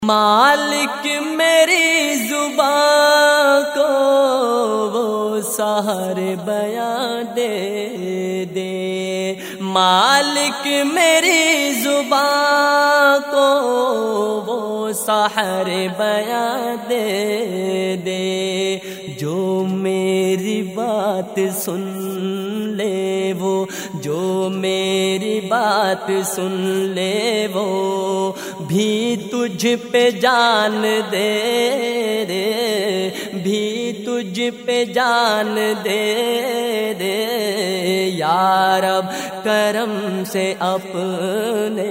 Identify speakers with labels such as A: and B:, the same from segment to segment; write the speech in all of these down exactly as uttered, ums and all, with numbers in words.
A: مالک میری زبان کو وہ سحر بیاں دے دے، مالک میری زبان کو وہ سحر بیاں دے دے، جو میری بات سن لے وہ، جو میری بات سن لے وہ بھی تجھ پہ جان دے دے، بھی تجھ پہ جان دے دے، یا رب کرم سے اپنے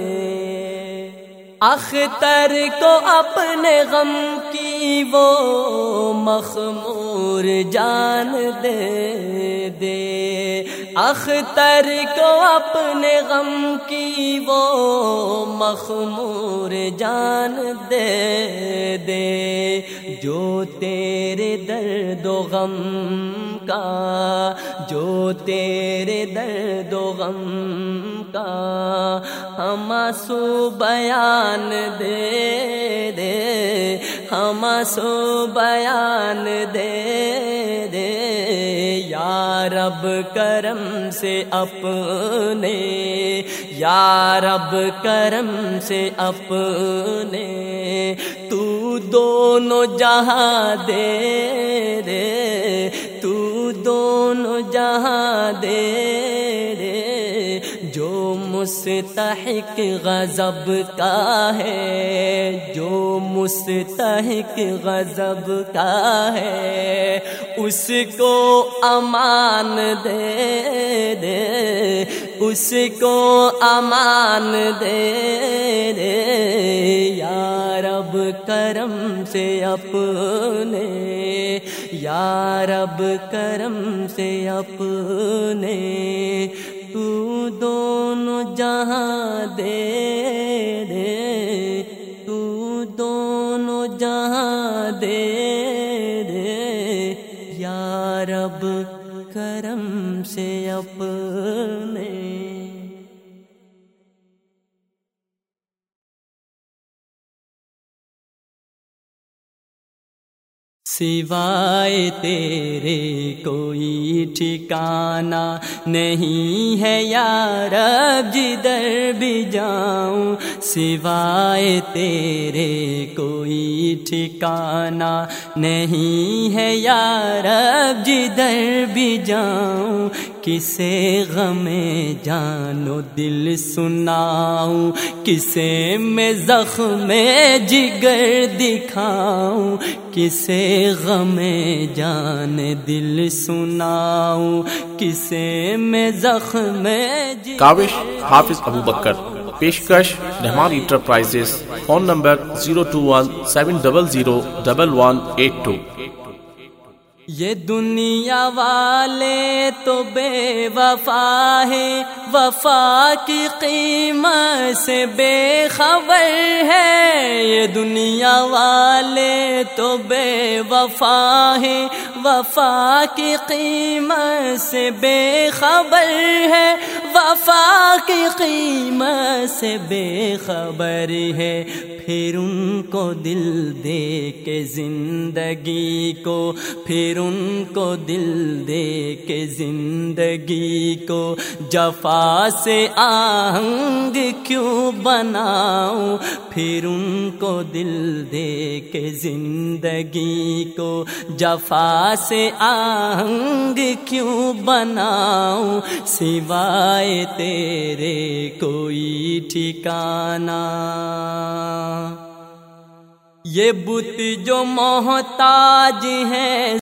A: اختر کو اپنے غم کی وہ مخمور جان دے دے، اختر کو اپنے غم کی وہ مخمور جان دے دے، جو تیرے درد و غم کا، جو تیرے درد و غم کا ہم آنسو بیان دے دے، ہم آنسو بیان دے دے، یا رب کرم سے اپنے، یا رب کرم سے اپنے تو دونوں جہاں دے دے، تو دونوں جہاں دے دے، جو مستحق غضب کا ہے، جو مستحق غضب کا ہے اس کو امان دے دے، اس کو امان دے دے، یا رب کرم سے اپنے، یا رب کرم سے اپنے تو دونوں جہاں دے دے، تو دونوں جہاں دے دے، یا رب کرم سے اپنے۔ سوائے تیرے کوئی ٹھکانہ نہیں ہے یا رب جدھر بھی جاؤں، سوائے تیرے کوئی ٹھکانہ نہیں ہے یا رب جدھر بھی جاؤں، کسے غم جان و دل سناؤں، کسے میں زخم جگر دکھاؤں، کسے غم جان دل سناؤں، کسے میں زخم جگر۔
B: کاوش حافظ ابو بکر، پیشکش Rahman enterprises, phone number zero two one seven double zero double one eight two.
A: یہ دنیا والے تو بے وفا ہے، وفا کی قیمت سے بے خبر ہے، یہ دنیا والے تو بے وفا ہے، وفا کی قیمت سے بے خبر ہے، وفا کی قیمت سے بے خبر ہے، پھر ان کو دل دے کے زندگی کو، پھر ان کو دل دے کے زندگی کو جفا سے آہنگ کیوں بناؤں، پھر ان کو دل دے کے زندگی کو جفا سے آہنگ کیوں بناؤں، سوائے تیرے کوئی ٹھکانہ۔ یہ بت جو محتاج ہیں